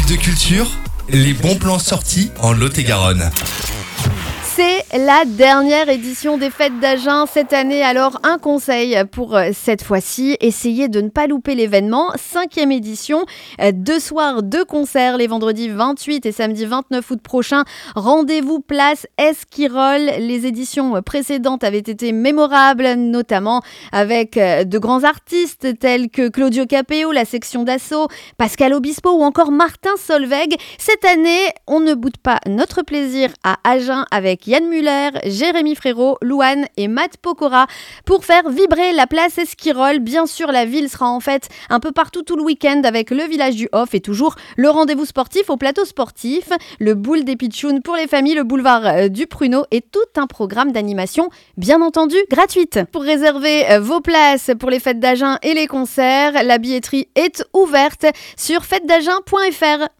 de culture, les bons plans sortis en Lot-et-Garonne. C'est la dernière édition des Fêtes d'Agen cette année, alors un conseil pour cette fois-ci, essayez de ne pas louper l'événement. 5e édition, 2 soirs, 2 concerts les vendredis 28 et samedi 29 août prochain. Rendez-vous place Esquirol. Les éditions précédentes avaient été mémorables, notamment avec de grands artistes tels que Claudio Capéo, la section d'assaut, Pascal Obispo ou encore Martin Solveig. Cette année, on ne boude pas notre plaisir à Agen avec Yann Muller, Jérémy Frérot, Louane et Matt Pokora pour faire vibrer la place Esquirol. Bien sûr, la ville sera en fête un peu partout tout le week-end avec le village du Hof et toujours le rendez-vous sportif au plateau sportif, le boule des pitchouns pour les familles, le boulevard du Pruneau et tout un programme d'animation, bien entendu gratuite. Pour réserver vos places pour les Fêtes d'Agen et les concerts, la billetterie est ouverte sur fêtesdagen.fr.